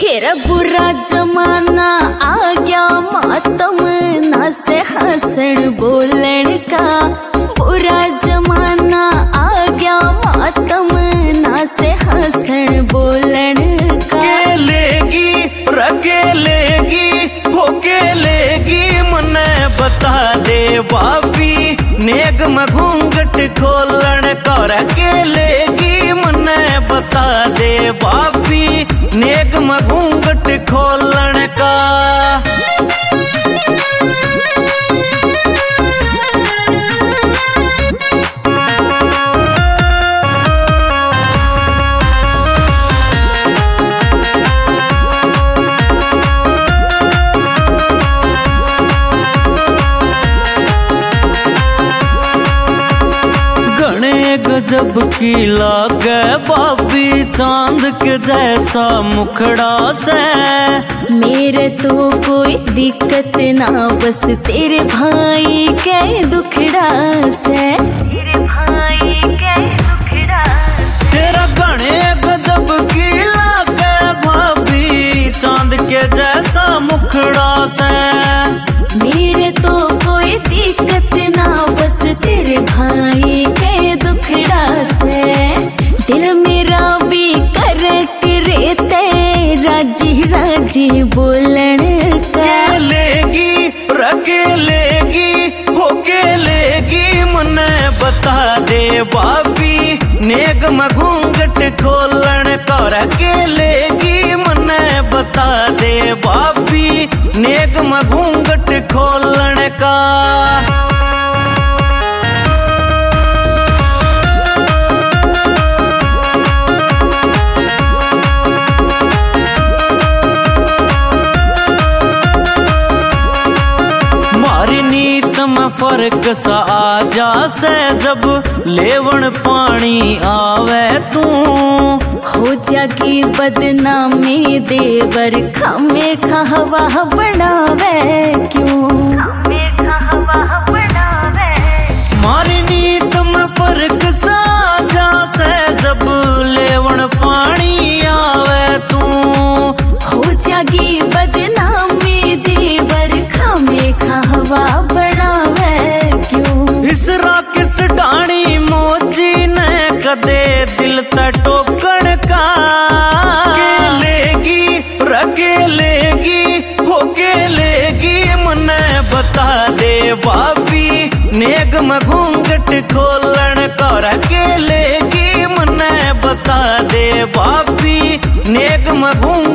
खेरा बुरा जमाना आ गया मातम ना से हंसण बोलन का। बुरा जमाना आ गया मातम ना से हंसण बोलन का। लेगी रखेलेगी होके लेगी मने बता दे बाबी नेग में घूंघट खोलन कर के लेगी मने बता दे बाबी नेग में घूंघट खोलन का। गजब की लागे बाबी चांद के जैसा मुखड़ा से। मेरे तो कोई दिक्कत ना बस तेरे भाई के दुखड़ा से। तेरे भाई के दुखड़ा से। तेरा गणे गजब की लागे भाभी चांद के जैसा मुखड़ा से। मेरे तो कोई दिक्कत ना बस तेरे भाई के दुखड़ा से। दिल मेरा भी कर रेते राजी राजी बोलन का। लेगी रखेलेगी होके लेगी मने बता दे बाबी नेग में घूंघट खोलन कर के लेगी मने बता दे बाबी नेग में घूंघट खोलन का। फर्क सा आ जा से जब लेवन पानी आवे तू। हो जागी बदनामी देवर खामे खावा बनावे क्यों। खामे खावा बनावे। मारी नीत में फर्क सा आ जा से जब लेवन पानी आवे तू। हो जागी बदनामी देवर खामे खावा बनावे क्यों। इस राकिस डाणी मोजी ने कदे दिल टोकण का। लेगी रखेलेगी होके लेगी मने बता दे बाबी नेग में घूंघट खोलन कर के लेगी मने बता दे बाबी नेग में घूंघट